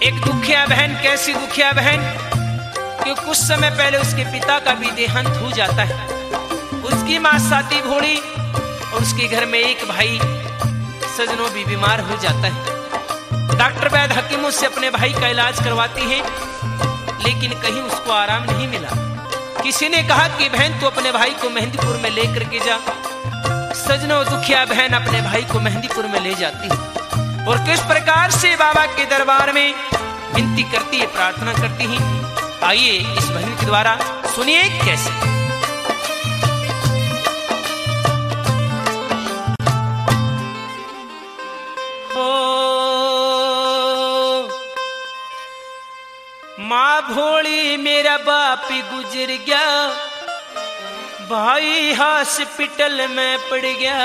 एक दुखिया बहन, कैसी दुखिया बहन कि कुछ समय पहले उसके पिता का भी देहांत हो जाता है। उसकी मां साती भोड़ी और उसके घर में एक भाई सजनों भी बीमार हो जाता है। डॉक्टर वैद हकीमों से अपने भाई का इलाज करवाती है, लेकिन कहीं उसको आराम नहीं मिला। किसी ने कहा कि बहन तू अपने भाई को मेहंदीपुर में लेकर के जा। सजनों दुखिया बहन अपने भाई को मेहंदीपुर में ले जाती है और किस प्रकार से बाबा के दरबार में विनती करती है, प्रार्थना करती है। आइए इस भजन के द्वारा सुनिए कैसे। माँ भोली मेरा बाप गुजर गया, भाई हॉस्पिटल में पड़ गया,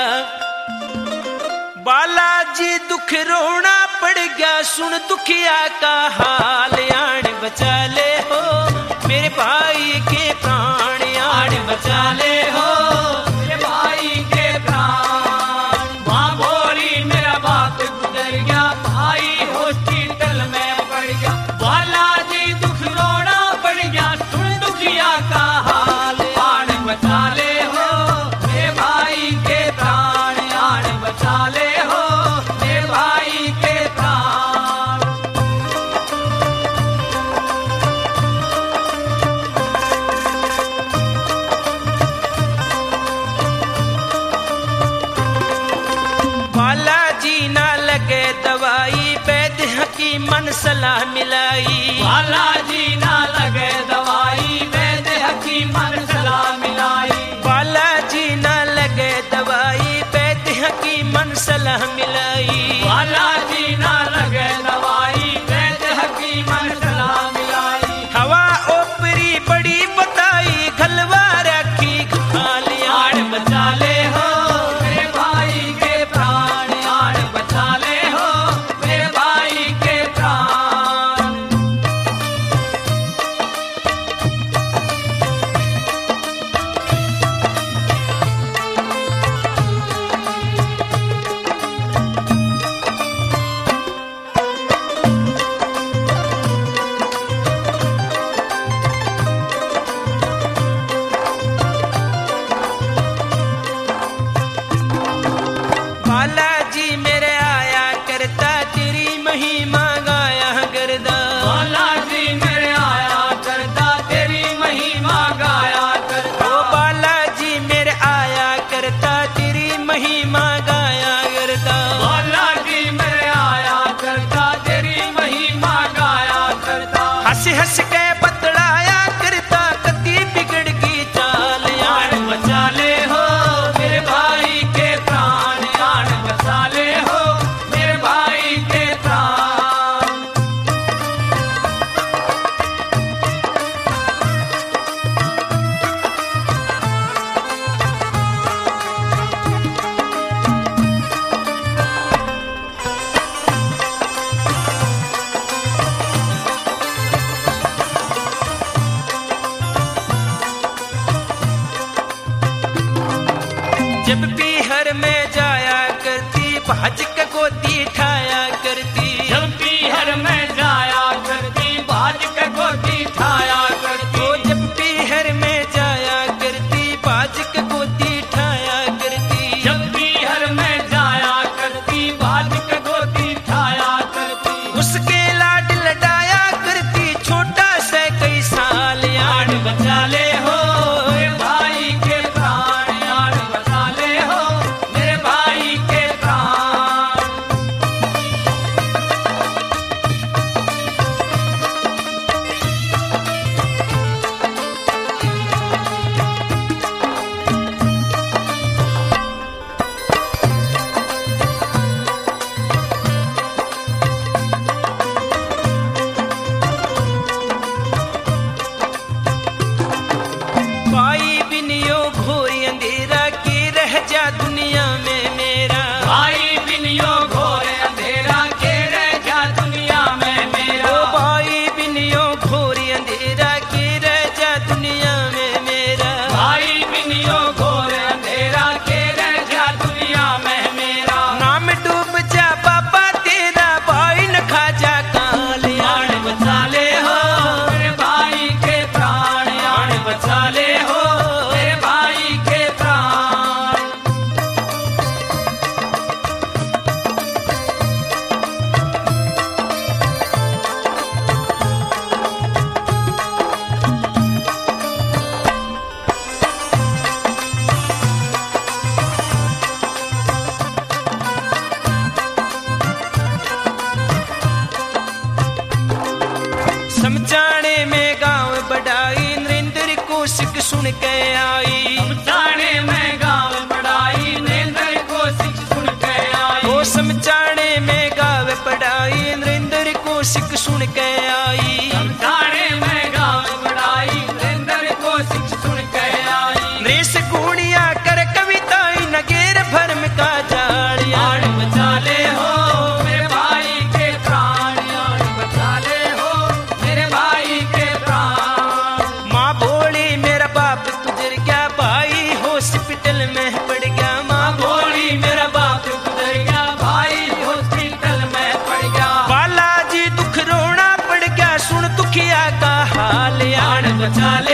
बालाजी दुख रोना पड़ गया, सुन दुखिया का हाल, आण बचा ले हो मेरे भाई के प्राण, आण बचा ले हो मेरे भाई के प्राण। माँ भोली मेरा बाप गुजर गया, भाई हॉस्पिटल में पड़ गया, बालाजी दुख रोना पड़ गया, सुन दुखिया का हाल, आण बचा ले हो मेरे भाई के प्राण, आण बचा ले हो मेरे भाई के प्राण। बालाजी ना लगे दवाई, वैद्य हकीमन सलाह मिलाई, बालाजी ना लगे दवाई, वैद्य हकीमन सलाह मिलाई, बालाजी ना लगे दवाई, वैद्य हकीमन सलाह मिलाई, बालाजी ना लगे दवाई, वैद्य हकीमन सलाह मिलाई। हवा ओपरी बड़ी बताई, घलवा रखी घाली, आड़ बचा ले हो मेरे भाई के प्राण, आड़ बचा ले हो मेरे भाई के प्राण। बालाजी मेरे आया करता, तेरी महिमा गाया करता, बालाजी मेरे आया करता, तेरी महिमा गाया करता, ओ बालाजी मेरे आया करता, तेरी महिमा गाया करता, बालाजी मेरे आया करता, तेरी महिमा गाया करता, हंस हंस के बतलाया करता, कति बिगड़ की चाल, यार बचा ले हो मेरे भाई के प्राण, यार बचा ले हो मेरे भाई के प्राण। जब पीहर में जाया करती, भाज के गोदी ठाया करती, जब पीहर में जाया करती, भाज के गोदी ठाया करती, ओ जब पीहर में जाया करती, भाज के गोदी ठाया करती, जब पीहर में जाया करती, भाज के गोदी ठाया करती, उसके लाड लडाया करती, छोटा से कई साल, यार बचा ले हो मेरे भाई के प्राण, यार बचा ले हो मेरे भाई के प्राण। सुन के आई। समझाने में गाँव पढ़ाई नरेंद्र कौशिक सुन के आई। वो समझाने में गाँव पढ़ाई नरेंद्र कौशिक सुन के आई। समझाने में गाँव पढ़ाई नरेंद्र कौशिक सुन के आई। नरेश गुणिया कर कविताई नगेर भरम का जालिया। आड़ बचा ले हो मेरे भाई के प्राण, आड़ बचा ले हो मेरे भाई के प्राण। माँ बोली मेरा बाप गुजर गया भाई हॉस्पिटल में पड़ गया। माँ बोली मेरा बाप गुजर गया भाई हॉस्पिटल में पड़ गया। बालाजी दुख रोना पड़ गया सुन दुखिया का हाल। आड़ बचा ले